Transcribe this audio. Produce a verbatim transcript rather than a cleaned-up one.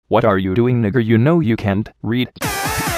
What are you doing, nigger? You know you can't read.